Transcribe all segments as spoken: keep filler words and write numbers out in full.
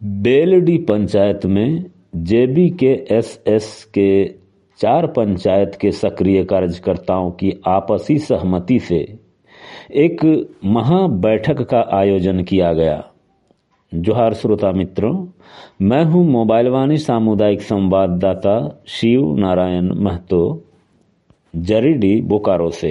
बेलडी पंचायत में जेबी के एसएस के चार पंचायत के सक्रिय कार्यकर्ताओं की आपसी सहमति से एक महा बैठक का आयोजन किया गया। जोहार श्रोता मित्रों, मैं हूं मोबाइल वाणी सामुदायिक संवाददाता शिव नारायण महतो, जरीडी बोकारो से।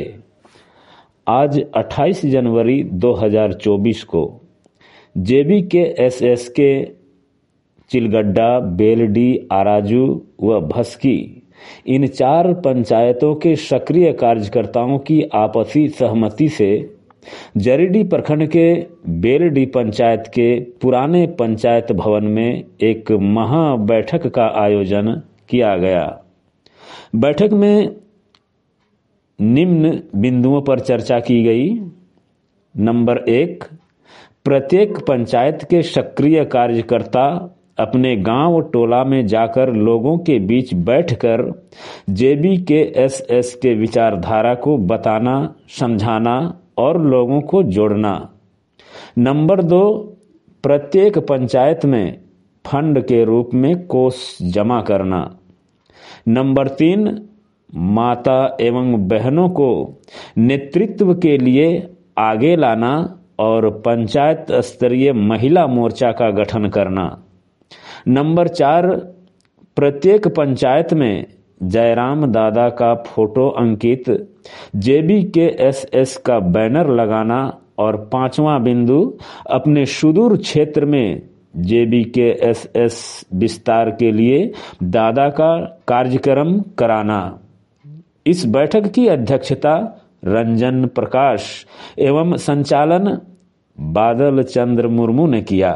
आज अट्ठाईस जनवरी दो हज़ार चौबीस को जेबी के एसएस के चिलगड्डा, बेलडी, आराजू व भस्की इन चार पंचायतों के सक्रिय कार्यकर्ताओं की आपसी सहमति से जरीडी प्रखंड के बेलडी पंचायत के पुराने पंचायत भवन में एक महा बैठक का आयोजन किया गया। बैठक में निम्न बिंदुओं पर चर्चा की गई। नंबर एक, प्रत्येक पंचायत के सक्रिय कार्यकर्ता अपने गांव टोला में जाकर लोगों के बीच बैठकर जेबी के एसएस के विचारधारा को बताना, समझाना और लोगों को जोड़ना। नंबर दो, प्रत्येक पंचायत में फंड के रूप में कोष जमा करना। नंबर तीन, माता एवं बहनों को नेतृत्व के लिए आगे लाना और पंचायत स्तरीय महिला मोर्चा का गठन करना। नंबर चार, प्रत्येक पंचायत में जयराम दादा का फोटो अंकित जेबी के एसएस का बैनर लगाना। और पांचवा बिंदु, अपने सुदूर क्षेत्र में जेबी के एसएस विस्तार के लिए दादा का कार्यक्रम कराना। इस बैठक की अध्यक्षता रंजन प्रकाश एवं संचालन बादल चंद्र मुर्मू ने किया।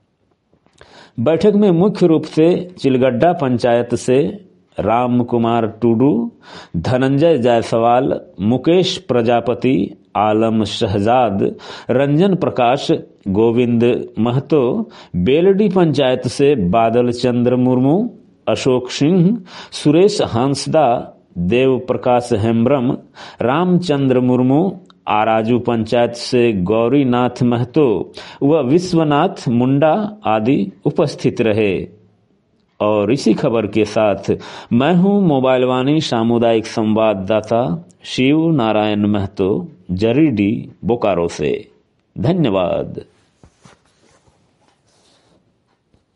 बैठक में मुख्य रूप से चिलगड्डा पंचायत से राम कुमार टुडू, धनंजय जायसवाल, मुकेश प्रजापति, आलम शहजाद, रंजन प्रकाश, गोविंद महतो, बेलडी पंचायत से बादल चंद्र मुर्मू, अशोक सिंह, सुरेश हांसदा, देव प्रकाश हेम्ब्रम, रामचंद्र मुर्मू, आराजू पंचायत से गौरीनाथ महतो व विश्वनाथ मुंडा आदि उपस्थित रहे। और इसी खबर के साथ मैं हूं मोबाइल वाणी सामुदायिक संवाददाता शिव नारायण महतो, जरीडी बोकारो से। धन्यवाद।